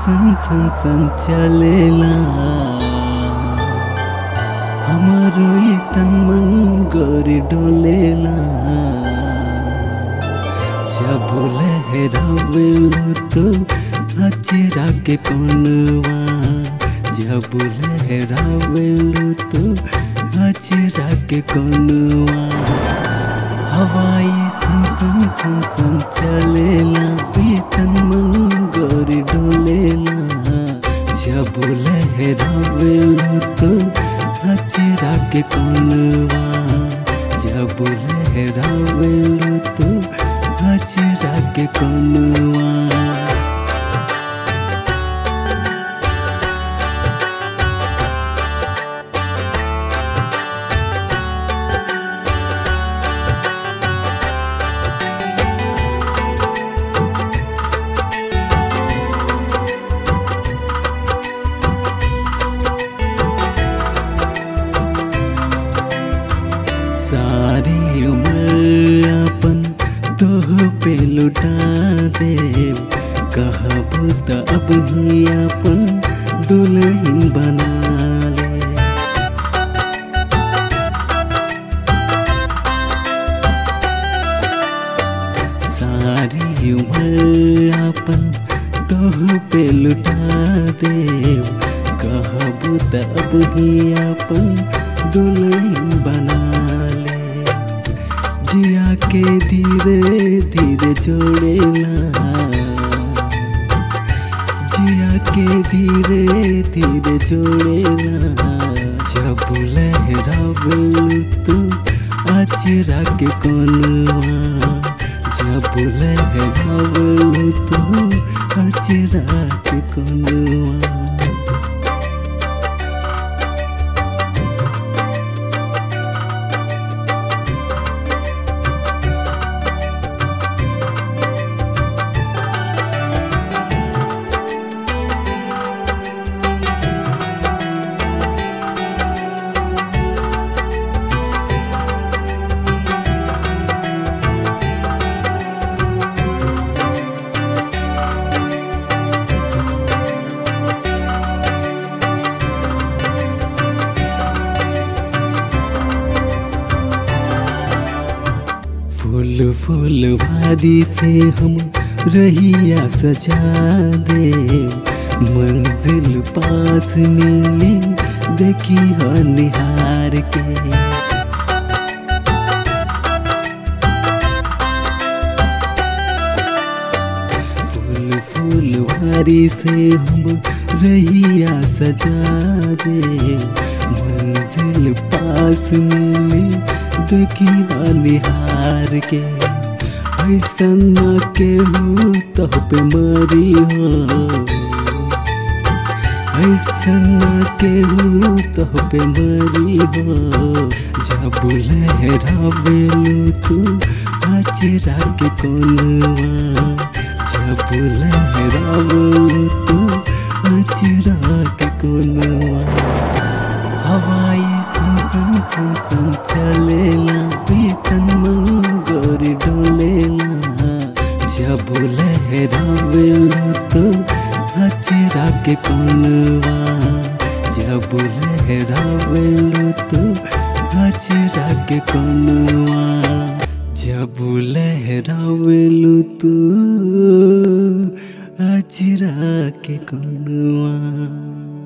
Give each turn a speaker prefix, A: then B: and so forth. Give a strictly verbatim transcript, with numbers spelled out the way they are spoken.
A: सन सन सन चलेला हमारो ये तन मन गोरी डोलेला जब लहरावेलू तो अचरा के कोनवा जब लहरावेलू तो अचरा के कोनवा हवाई सन सन सन सन चलेला ये तन मन गोरी डोलेला जब लहरावेलू तो अचरा के कोनवा जब लहरावेलू तो अचरा के कोनवा सारी उम्र अपन तोह पे लुटा दे कहबू त अब ही अपन दुल्हन बना ले सारी उम्र अपन तोह पे लुटा दे कहबू त अब ही अपन दुल्हन बना ले जिया के धीरे धीरे जोड़ेला जिया के धीरे धीरे जोड़ेला जब लहरावेलू तू अचरा के कोनवा जब लहरावेलू तू अचरा के कोनवा फूल फूल वादी से हम रहिया सजा दे मंजिल पास मिली देखी हो निहार के फूल फूल वादी से हम रहिया सजा दे मंजिल पास मिली देखी निहार के ऐसन न केहू तह पे मरी हो ऐसन न केहू तह पे मरी हो जब लहरावेलू तू अचरा के कोनवा जब लहरावेलू तू अचरा के कोनवा हवाई सन सन सन सन चलेला ये तन मन गोरी डोलेला जब लहरावेलू तो अचरा के कोनवा जब लहरावेलू तो अचरा के कोनवा जब लहरावेलू तो अचरा के कोनवा।